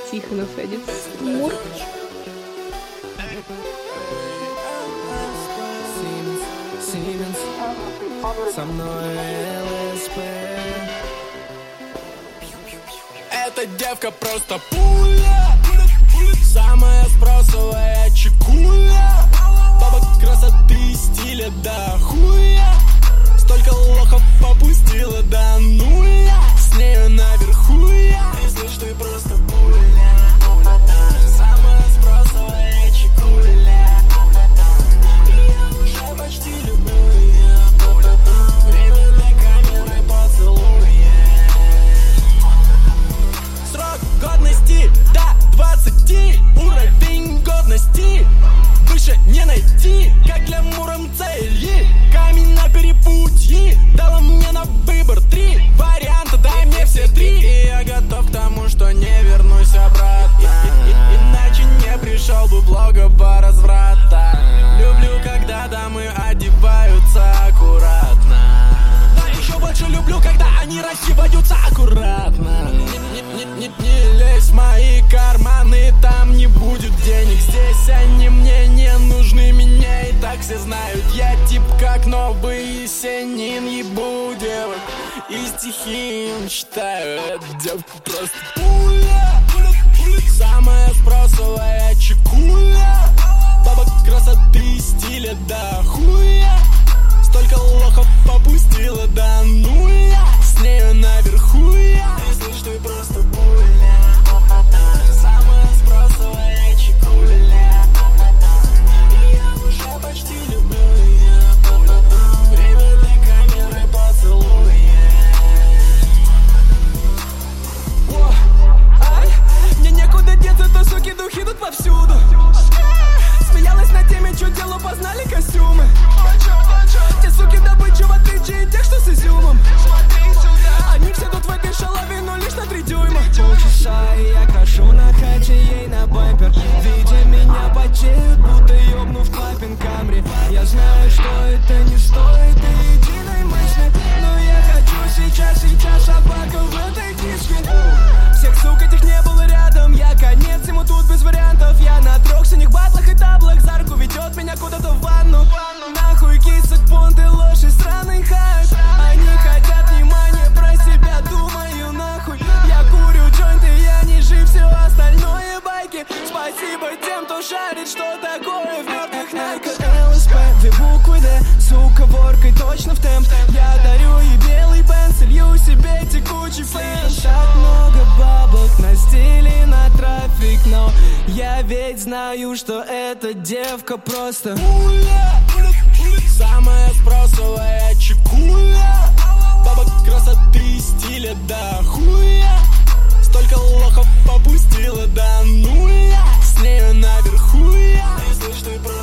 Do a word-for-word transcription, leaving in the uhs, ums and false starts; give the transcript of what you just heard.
Тихонов Эдит Мур. Со мной ЛСП. Эта девка просто пуля, самая спросовая чекуля. Баба красоты и стиля до хуя. Столько лохов попустила до нуля. С нею наверху я. Если что, ты просто пуля. Самая спросовая чекуля. И я уже почти люблю ее. Время для камеры поцелуя. Срок годности до двадцати. Уровень годности выше не найти. Как для Муром цели. Камень на перепутье дала мне на выбор три варианта, дай мне все три. И я готов к тому, что не вернусь обратно. И, и, иначе не пришел бы в логово разврата. Люблю, когда дамы одеваются аккуратно. Но еще больше люблю, когда они раздеваются аккуратно. Не, не, не, не, не лезь в мои карманы, там не будет денег. Здесь они мне не нужны, меня и так все знают. Я тип как новый Есенин, ебу девок и стихи им читаю. Эта девка просто пуля, самая спросовая чекуля. Баба красоты и стиля до хуя. Столько лохов попустила до нуля. С нею наверху я. Если что, ты просто пуля. Самая спросовая чекуля. И я уже почти люблю ее. Время для камеры поцелуя. О, ай, мне некуда деться, то суки духи тут повсюду. Смеялась на теме, что дело, познали костюмы. Те суки добычу, в отличие от тех, что с изюмом. Они все тут в этой шалаве, но лишь на три дюйма. Полчаса и я крашу на хаче ей на бампер. Видя меня потеют, будто ёбнув клапин Камри. Я знаю, что это не стоит и единой мысли, но я хочу сейчас, сейчас собака в этой книжке. Всех сук этих не было рядом, я конец ему тут без вариантов. Я на трех синих батлах и таблах, за руку ведет меня куда-то в ванну. Нахуй кисок, понт и ложь и странный хайп. Они хотят внимания, про себя думаю нахуй. Я курю джойнты, я не жив, все остальное байки. Спасибо тем, кто шарит, что такое в мертвых найках. ЛСП, две буквы Д, сука, воркой точно в темп. Я дарю ей белый бенз, лью себе текучий фэн. Так много бабок на стиле, на трафик, но я ведь знаю, что эта девка просто пуля, самая спросовая чекуля. Баба красоты и стиля до хуя. Столько лохов попустила до нуля. С нею наверху я. Если что, ты просто